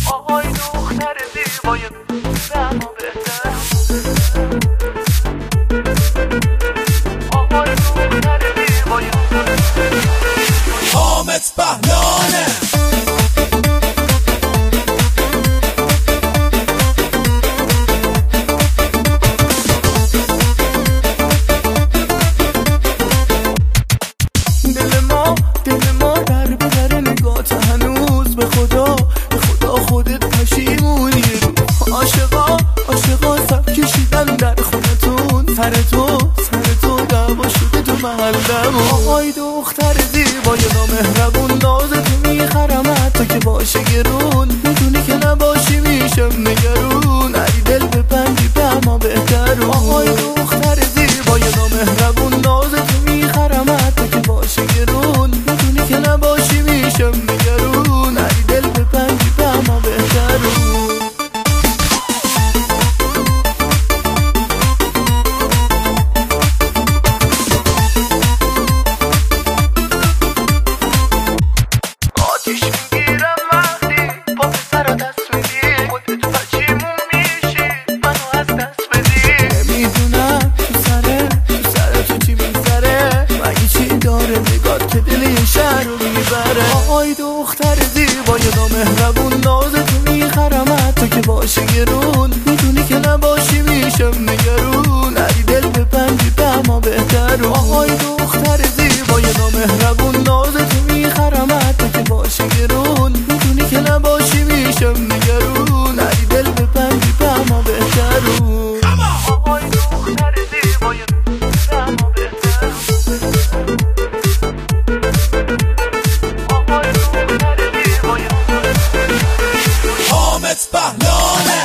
آهای دختر زیبای اما بهتر، آهای دختر زیبای حامد بهلانه. دل ما در به در نگات هنوز به خدا خودت پشیمونی. عاشقا سب کشیدن در خونتون، سر تو دعوا شده تو محلمون. آهای دختر زیبای نامهربون، نازتو میخرم حتی که باشه گرون، میدونی که نباشی میشم نگرون، علی دل ببندی به اما بهتر. آهای دختر زیبای نامهربون، نازتو میخرم حتی که باشه گرون، میدونی که نباشی میشم نگرون، علی دل ببندی به اما بهتر. آتیش میگیرم وقتی با پسر دست میدی، خودت پشیمون میشی منو از دست بدی. نمیدونم تو سر تو چی میگذره، مگه چی داره نگات که دل یه شهر رو میبره. آهای دختر زیبای نامهربون، نازتو میخرم حتی که باشه گرون، میدونی که نباشی میشم نگرون، علی دل ببندی به اما بهتر. آهای دختر زیبای نامهربون، نازتو میخرم حتی که باشه گرون، میدونی که نباشی میشم نگرون، علی دل ببندی به اما بهتر. آهای دختر زیبای اما بهتر، آهای دختر زیبای حامد بهلانه.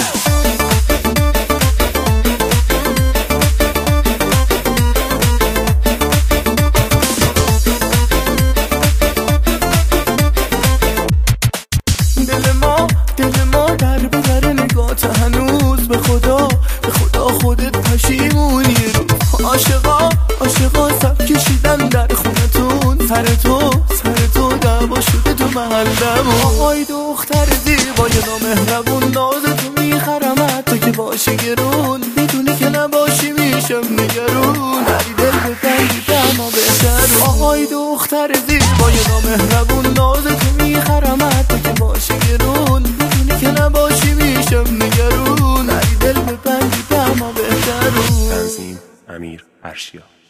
دل ما در به در نگات هنوز به خدا خودت پشیمونی. عاشقا سب کشیدن در خونتون، سر تو دعوا شده تو محلمون. آهای دختر زیبای نامهربون، نازتو میخرم حتی که باشه گرون، میدونی که نباشی میشم نگرون، علی دل ببندی به اما بهتر. آهای دختر زیبای نامهربون، نازتو میخرم حتی که باشه گرون، میدونی که نباشی میشم نگرون، علی دل ببندی به اما بهتر. تنظیم امیر ارشیا.